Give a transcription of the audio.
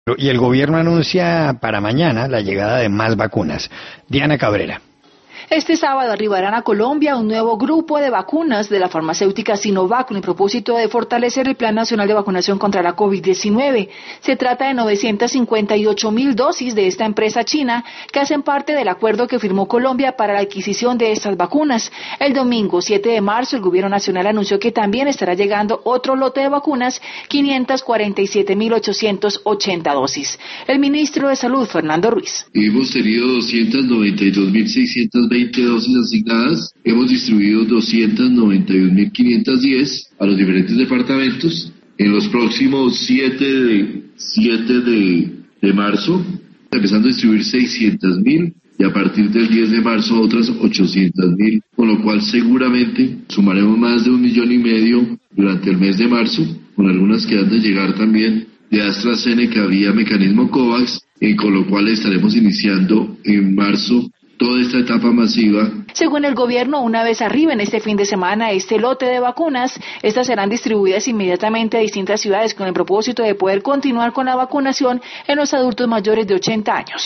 Y el gobierno anuncia para mañana la llegada de más vacunas. Diana Cabrera. Este sábado arribarán a Colombia un nuevo grupo de vacunas de la farmacéutica Sinovac con el propósito de fortalecer el Plan Nacional de Vacunación contra la COVID-19. Se trata de 958.000 dosis de esta empresa china que hacen parte del acuerdo que firmó Colombia para la adquisición de estas vacunas. El domingo 7 de marzo el Gobierno Nacional anunció que también estará llegando otro lote de vacunas, 547.880 dosis. El ministro de Salud, Fernando Ruiz. Hemos tenido 292.620 dosis asignadas, hemos distribuido 291.510 a los diferentes departamentos. En los próximos 7 de marzo, empezando a distribuir 600.000 y a partir del 10 de marzo otras 800.000, con lo cual seguramente sumaremos más de 1,5 millones durante el mes de marzo, con algunas que han de llegar también de AstraZeneca vía mecanismo COVAX, con lo cual estaremos iniciando en marzo toda esta etapa masiva. Según el gobierno, una vez arriben este fin de semana este lote de vacunas, estas serán distribuidas inmediatamente a distintas ciudades con el propósito de poder continuar con la vacunación en los adultos mayores de 80 años.